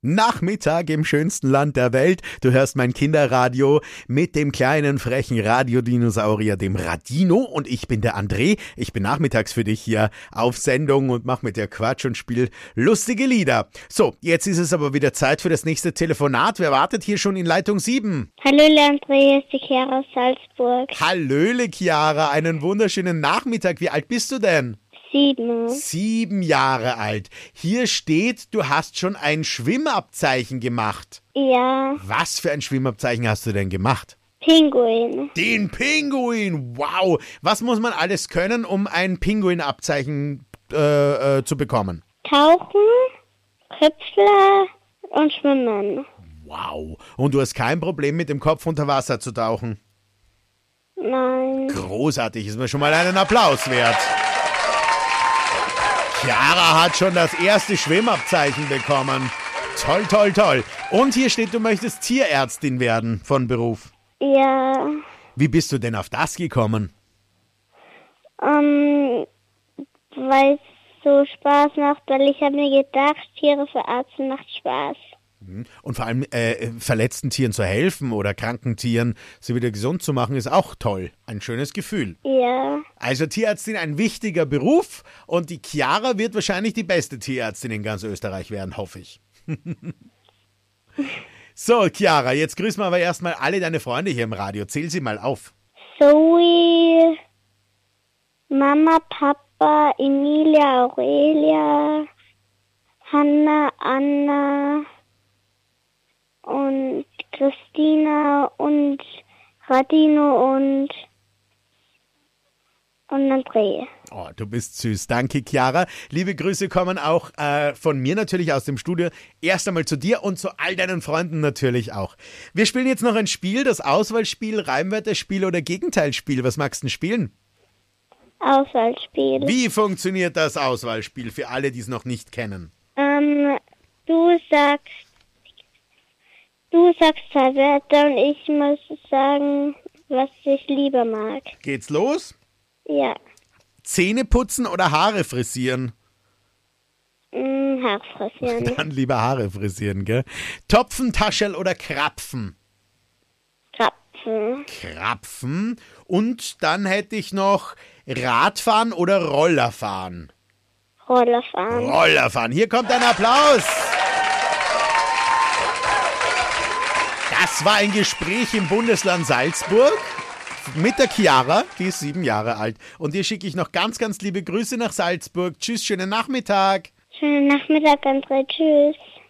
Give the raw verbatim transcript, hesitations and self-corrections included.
Nachmittag im schönsten Land der Welt. Du hörst mein Kinderradio mit dem kleinen frechen Radiodinosaurier, dem Radino, und ich bin der André. Ich bin nachmittags für dich hier auf Sendung und mach mit dir Quatsch und spiel lustige Lieder. So, jetzt ist es aber wieder Zeit für das nächste Telefonat. Wer wartet hier schon in Leitung sieben? Hallöle André, ist die Chiara aus Salzburg. Hallöle Chiara, einen wunderschönen Nachmittag. Wie alt bist du denn? Sieben. Sieben Jahre alt. Hier steht, du hast schon ein Schwimmabzeichen gemacht. Ja. Was für ein Schwimmabzeichen hast du denn gemacht? Pinguin. Den Pinguin, wow. Was muss man alles können, um ein Pinguinabzeichen äh, äh, zu bekommen? Tauchen, Köpfler und Schwimmen. Wow. Und du hast kein Problem mit dem Kopf unter Wasser zu tauchen? Nein. Großartig, ist mir schon mal einen Applaus wert. Chiara hat schon das erste Schwimmabzeichen bekommen. Toll, toll, toll. Und hier steht, du möchtest Tierärztin werden von Beruf. Ja. Wie bist du denn auf das gekommen? Ähm, weil es so Spaß macht, weil ich habe mir gedacht, Tiere verarzten macht Spaß. Und vor allem äh, verletzten Tieren zu helfen oder kranken Tieren, sie wieder gesund zu machen, ist auch toll. Ein schönes Gefühl. Ja. Also Tierärztin, ein wichtiger Beruf, und die Chiara wird wahrscheinlich die beste Tierärztin in ganz Österreich werden, hoffe ich. So, Chiara, jetzt grüßen wir aber erstmal alle deine Freunde hier im Radio. Zähl sie mal auf. Zoe, Mama, Papa, Emilia, Aurelia, Hanna, Anna und Christina und Radino und und André. Oh, du bist süß. Danke, Chiara. Liebe Grüße kommen auch äh, von mir natürlich aus dem Studio. Erst einmal zu dir und zu all deinen Freunden natürlich auch. Wir spielen jetzt noch ein Spiel, das Auswahlspiel, Reimwörterspiel oder Gegenteilspiel. Was magst du denn spielen? Auswahlspiel. Wie funktioniert das Auswahlspiel für alle, die es noch nicht kennen? Ähm, du sagst Du sagst zwei Wörter und ich muss sagen, was ich lieber mag. Geht's los? Ja. Zähne putzen oder Haare frisieren? Mm, Haare frisieren. Dann lieber Haare frisieren, gell? Topfen, Taschel oder Krapfen? Krapfen. Krapfen. Und dann hätte ich noch Radfahren oder Rollerfahren? Rollerfahren. Rollerfahren. Hier kommt ein Applaus. Das war ein Gespräch im Bundesland Salzburg mit der Chiara, die ist sieben Jahre alt. Und dir schicke ich noch ganz, ganz liebe Grüße nach Salzburg. Tschüss, schönen Nachmittag. Schönen Nachmittag, André. Tschüss.